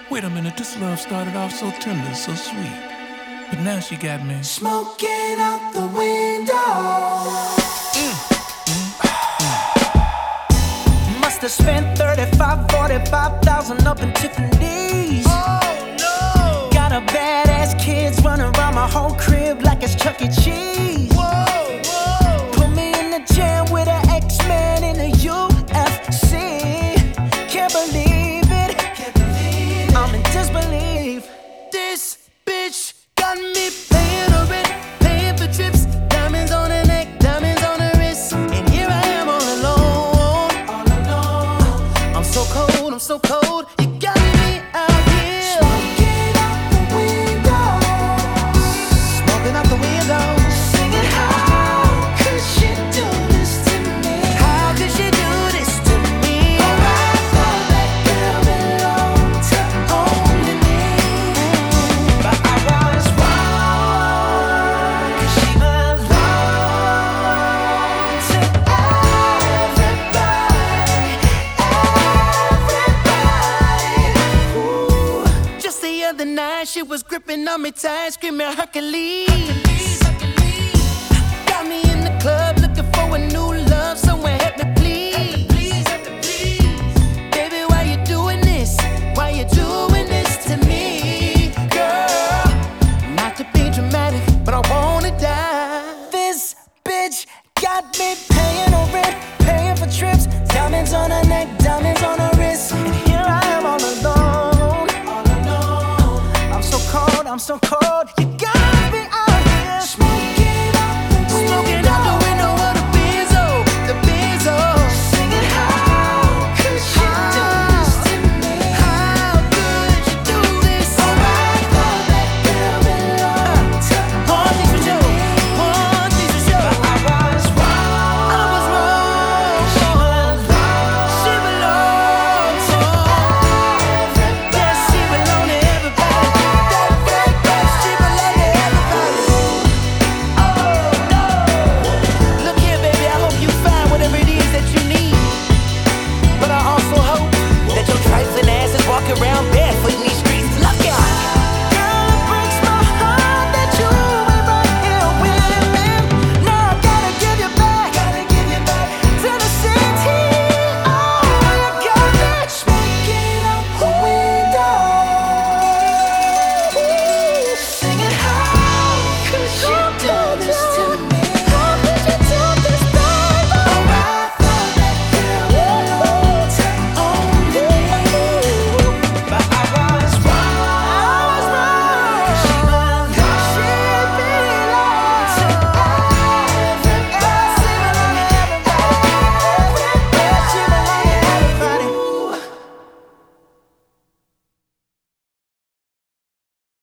Wait a minute, this love started off so tender, so sweet. But now she got me smoking out the window. Must have spent 35, 45,000 up in Tiffany's. Oh no! Got a badass kids running around my whole crib like it's Chuck E. Cheese. Whoa, whoa! Put me in the jam with an X-Man in the UFC. Can't believe it. I'm in disbelief. This bitch got me paying her rent, paying for trips, diamonds on her neck, diamonds on her wrist, and here I am all alone. I'm so cold, I'm so cold. You got me out here smoking out the window, smoking out the window, singing how could she do this to me? How could she do this to me? Oh, I thought that girl belonged to only me, but I was wrong, 'cause she belonged to everybody. Ooh. Just the other night, she was gripping on me tight, screaming Hercules. Got me in the club looking for a new love, someone help me please. Baby, why you doing this? Why you doing this to me, girl? Not to be dramatic, but I wanna die. This bitch got me paying her rent, paying for trips, diamonds on her neck, diamonds on her wrist, and here I am all alone. I'm so cold, I'm so cold.